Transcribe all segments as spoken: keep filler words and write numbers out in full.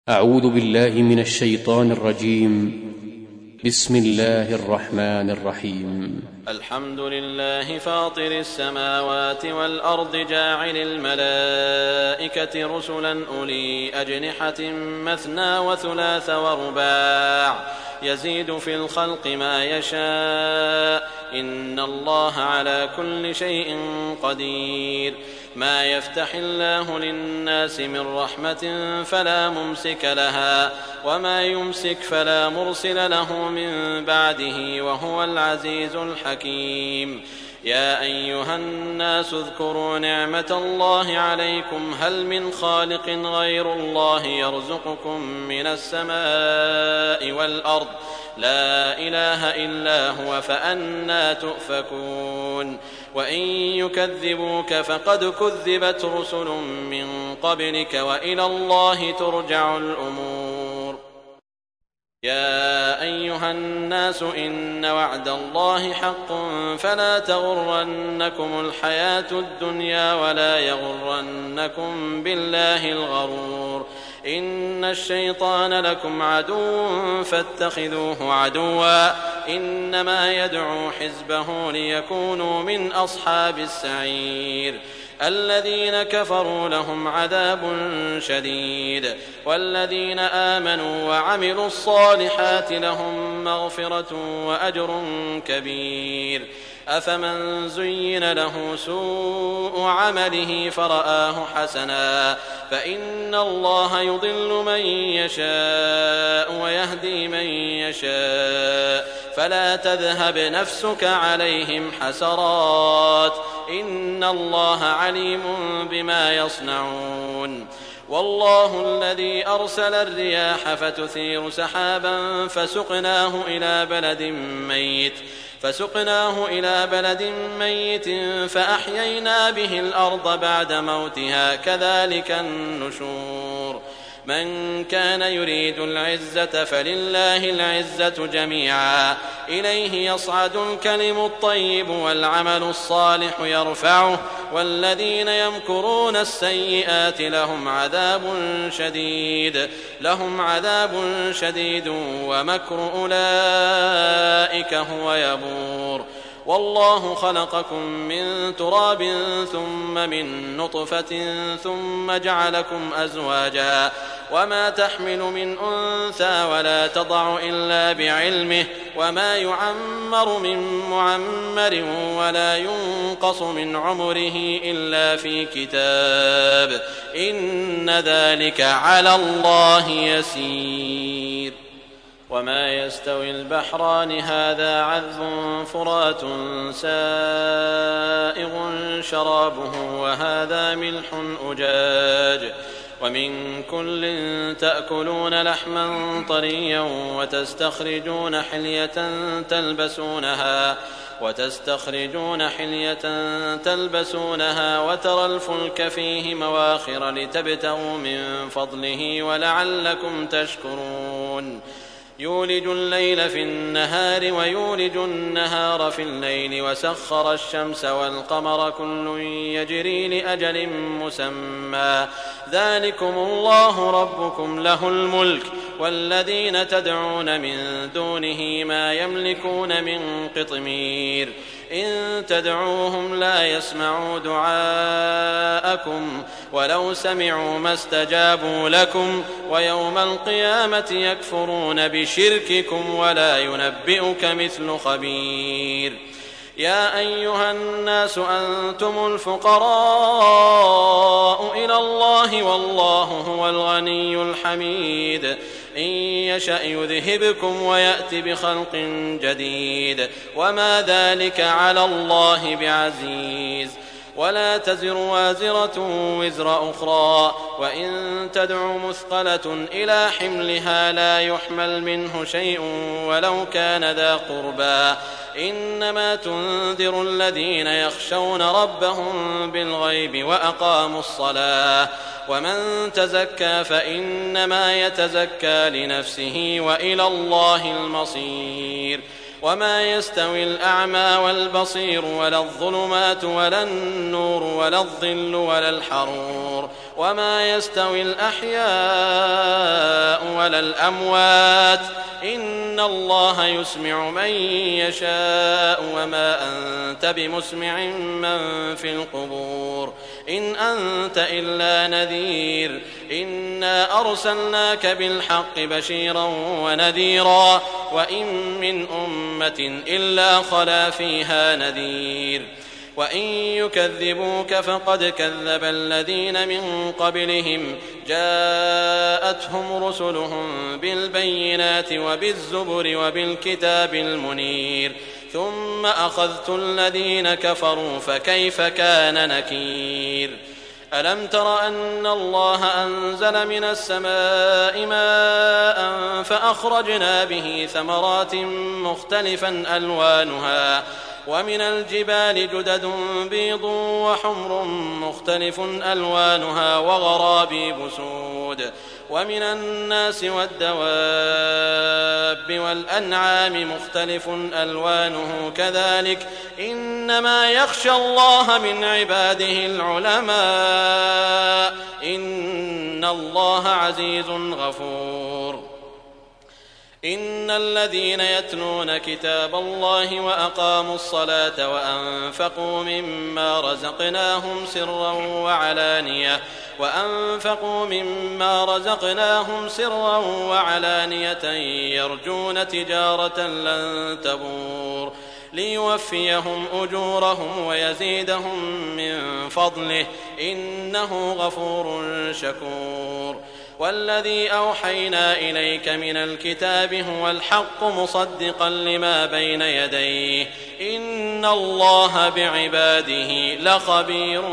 أعوذ بالله من الشيطان الرجيم. بسم الله الرحمن الرحيم. الحمد لله فاطر السماوات والأرض جاعل الملائكة رسلا أولي أجنحة مثنى وثلاث ورباع يزيد في الخلق ما يشاء إن الله على كل شيء قدير. ما يفتح الله للناس من رحمة فلا ممسك لها وما يمسك فلا مرسل له من بعده وهو العزيز الحكيم. يا أيها الناس اذكروا نعمة الله عليكم هل من خالق غير الله يرزقكم من السماء والأرض لا إله إلا هو فأنى تؤفكون. وإن يكذبوك فقد كذبت رسل من قبلك وإلى الله ترجع الأمور. يا أيها الناس إن وعد الله حق فلا تغرنكم الحياة الدنيا ولا يغرنكم بالله الغرور. إن الشيطان لكم عدو فاتخذوه عدوا إنما يدعو حزبه ليكونوا من أصحاب السعير. الذين كفروا لهم عذاب شديد والذين آمنوا وعملوا الصالحات لهم مغفرة وأجر كبير. أفمن زين له سوء عمله فرآه حسنا فإن الله يضل من يشاء ويهدي من يشاء فلا تذهب نفسك عليهم حسرات إن الله عليم بما يصنعون. والله الذي أرسل الرياح فتثير سحابا فسقناه إلى بلد ميت فسقناه إلى بلد ميت فأحيينا به الأرض بعد موتها كذلك النشور. من كان يريد العزة فلله العزة جميعا إليه يصعد الكلم الطيب والعمل الصالح يرفعه والذين يمكرون السيئات لهم عذاب شديد لهم عذاب شديد ومكر أولئك هو يبور. والله خلقكم من تراب ثم من نطفة ثم جعلكم أزواجا وما تحمل من أنثى ولا تضع إلا بعلمه وما يعمر من معمر ولا ينقص من عمره إلا في كتاب إن ذلك على الله يسير. وما يستوي البحران هذا عذب فرات سائغ شرابه وهذا ملح أجاج ومن كل تأكلون لحما طريا وتستخرجون حلية تلبسونها وتستخرجون حلية تلبسونها وترى الفلك فيه مواخر لتبتغوا من فضله ولعلكم تشكرون. يولج الليل في النهار ويولج النهار في الليل وسخر الشمس والقمر كل يجري لأجل مسمى ذلكم الله ربكم له الملك والذين تدعون من دونه ما يملكون من قطمير. إن تدعوهم لا يسمعوا دعاءكم ولو سمعوا ما استجابوا لكم ويوم القيامة يكفرون بشرككم ولا ينبئك مثل خبير. يا أيها الناس أنتم الفقراء إلى الله والله هو الغني الحميد. إن يشأ يذهبكم ويأتي بخلق جديد وما ذلك على الله بعزيز. ولا تزر وازرة وزر أخرى وإن تدع مثقلة إلى حملها لا يحمل منه شيء ولو كان ذا قربى إنما تنذر الذين يخشون ربهم بالغيب وأقاموا الصلاة ومن تزكى فإنما يتزكى لنفسه وإلى الله المصير. وما يستوي الأعمى والبصير ولا الظلمات ولا النور ولا الظل ولا الحرور وما يستوي الأحياء ولا الأموات إن الله يسمع من يشاء وما أنت بمسمع من في القبور إن أنت إلا نذير إنا أرسلناك بالحق بشيرا ونذيرا وإن من أمة إلا خلا فيها نذير وإن يكذبوك فقد كذب الذين من قبلهم جاءتهم رسلهم بالبينات وبالزبر وبالكتاب المنير ثم أخذت الذين كفروا فكيف كان نكير ألم تر أن الله أنزل من السماء ماء فأخرجنا به ثمرات مختلفا ألوانها ومن الجبال جدد بيض وحمر مختلف ألوانها وغرابيب سود ومن الناس والدواب والأنعام مختلف ألوانه كذلك إنما يخشى الله من عباده العلماء إن الله عزيز غفور إن الذين يتلون كتاب الله وأقاموا الصلاة وأنفقوا مما رزقناهم سرا وعلانية وأنفقوا مما رزقناهم سرا وعلانية يرجون تجارة لن تبور ليوفيهم أجورهم ويزيدهم من فضله إنه غفور شكور والذي أوحينا إليك من الكتاب هو الحق مصدقا لما بين يديه إن الله بعباده لخبير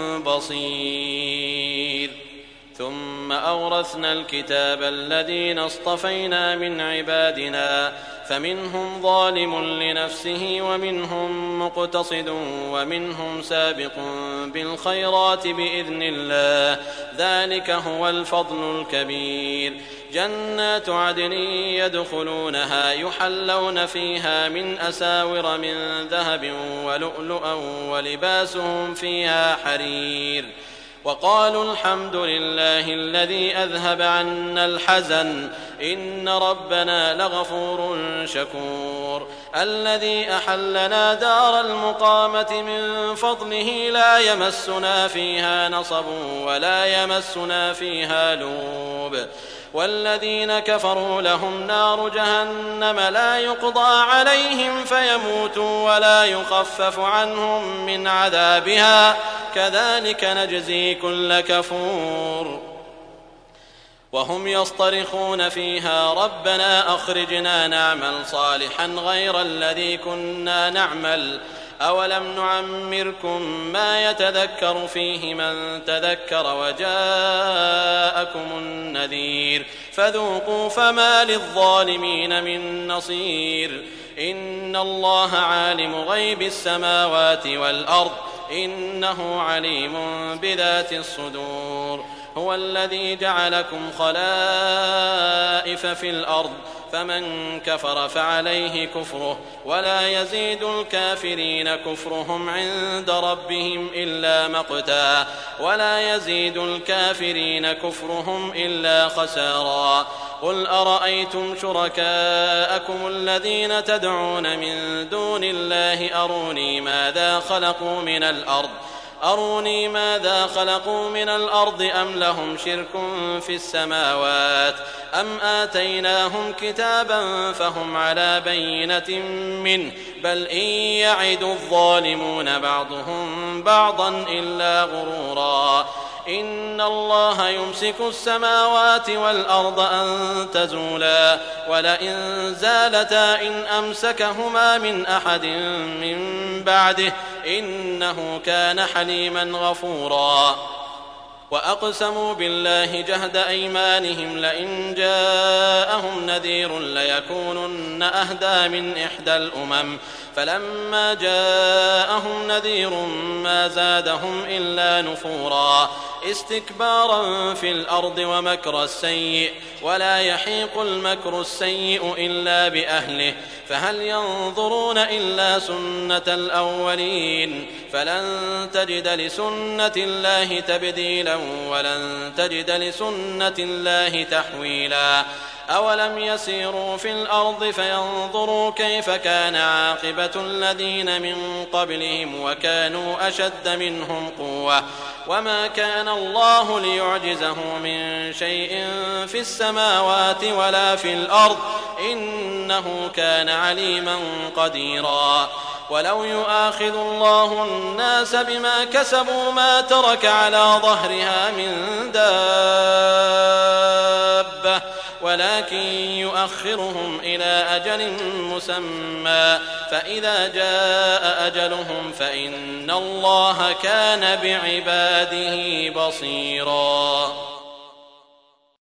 بصير ثم أورثنا الكتاب الذين اصطفينا من عبادنا فمنهم ظالم لنفسه ومنهم مقتصد ومنهم سابق بالخيرات بإذن الله ذلك هو الفضل الكبير جنات عدن يدخلونها يحلون فيها من أساور من ذهب ولؤلؤا ولباسهم فيها حرير وقالوا الحمد لله الذي أذهب عنا الحزن إن ربنا لغفور شكور الذي أحلنا دار المقامة من فضله لا يمسنا فيها نصب ولا يمسنا فيها لوب والذين كفروا لهم نار جهنم لا يقضى عليهم فيموتوا ولا يخفف عنهم من عذابها كذلك نجزي كل كفور وهم يصطرخون فيها ربنا أخرجنا نعمل صالحا غير الذي كنا نعمل أولم نعمركم ما يتذكر فيه من تذكر وجاءكم النذير فذوقوا فما للظالمين من نصير إن الله عالم غيب السماوات والأرض إنه عليم بذات الصدور هو الذي جعلكم خلائف في الأرض فمن كفر فعليه كفره ولا يزيد الكافرين كفرهم عند ربهم إلا مقتا ولا يزيد الكافرين كفرهم إلا خسارا قل أرأيتم شركاءكم الذين تدعون من دون الله أروني ماذا خلقوا من الأرض أروني ماذا خلقوا من الأرض أم لهم شرك في السماوات أم آتيناهم كتابا فهم على بينة منه بل إن يعد الظالمون بعضهم بعضا إلا غرورا إن الله يمسك السماوات والأرض أن تزولا ولئن زالتا إن أمسكهما من أحد من بعده إنه كان حليما غفورا وأقسموا بالله جهد أيمانهم لئن جاءهم نذير ليكونن أهدى من إحدى الأمم فلما جاءهم نذير ما زادهم إلا نفورا استكبارا في الأرض ومكر السيء ولا يحيق المكر السيء إلا بأهله فهل ينظرون إلا سنة الأولين فلن تجد لسنة الله تبديلا ولن تجد لسنة الله تحويلا أولم يسيروا في الأرض فينظروا كيف كان عاقبة الذين من قبلهم وكانوا أشد منهم قوة وما كان الله ليعجزه من شيء في السماوات ولا في الأرض إنه كان عليما قديرا ولو يؤاخذ الله الناس بما كسبوا ما ترك على ظهرها من دابة ولكن يؤخرهم إلى أجل مسمى فإذا جاء أجلهم فإن الله كان بعباده بصيرا.